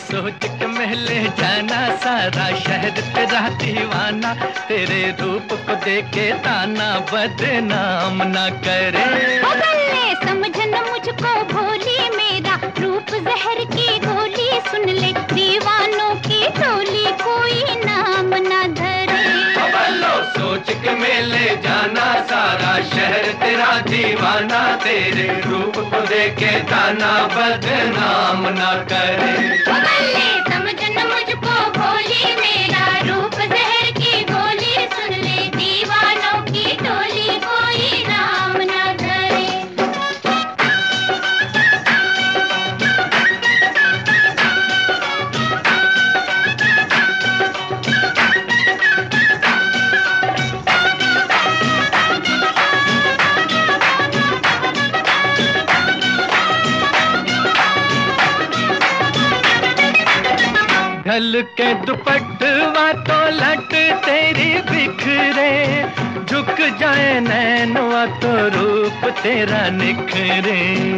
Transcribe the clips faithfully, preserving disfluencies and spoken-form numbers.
सोच के महले जाना सारा शहर तेरा दीवाना, तेरे रूप को देखे ताना बदनाम ना करे। समझ न मुझको भोली, मेरा रूप जहर की गोली, सुन ले दीवानों की टोली कोई नाम ना धरे। सोच के मेले जाना सारा शहर तेरा दीवाना, तेरे रूप को देखे ताना बदनाम ना करे। समझ न मुझको भोली, मेरा रूप जहर की गोली, सुन ले दीवानों की टोली कोई नाम ना धरे। ढल के दुपट्टवा तो लट तेरी बिखरे, झुक जाए नैनवा तो रूप तेरा निखरे।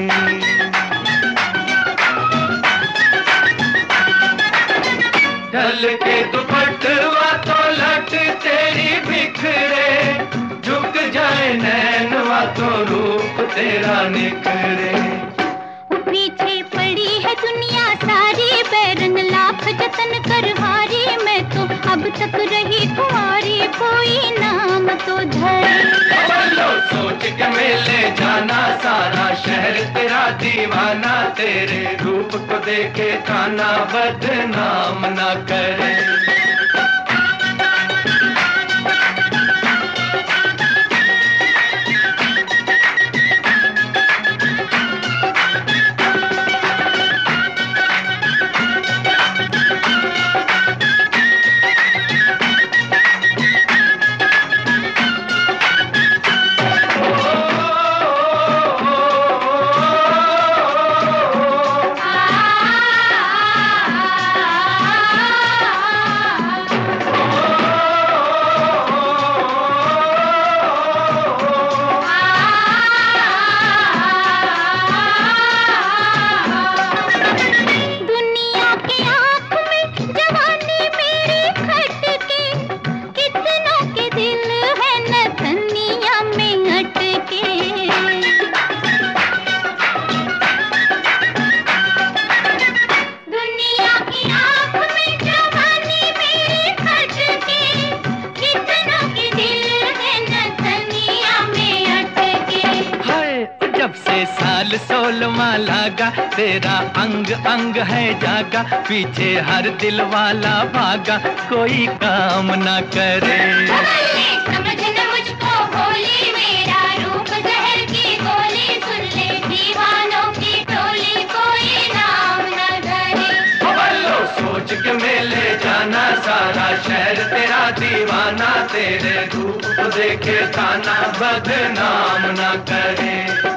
ढल के दुपट्टवा तो लट तेरी बिखरे, झुक जाए नैनवा तो रूप तेरा निखरे। पीछे पड़ी है दुनिया सारी, बैरन लाख जतन कर हारी, मैं तो अब तक रही कुंवारी कोई नाम तो धरे। सोच के मेले जाना सारा शहर तेरा दीवाना, तेरे रूप को देखे ताना बदनाम ना करे। साल सोलवा लागा, तेरा अंग अंग है जागा, पीछे हर दिल वाला भागा कोई काम ना करे। समझ न मुझको भोली, मेरा रूप जहर की गोली, सुन ले दीवानों की टोली कोई नाम ना धरे। सोच के मेले जाना सारा शहर तेरा दीवाना, तेरे रूप को देखे ताना बदनाम ना करे।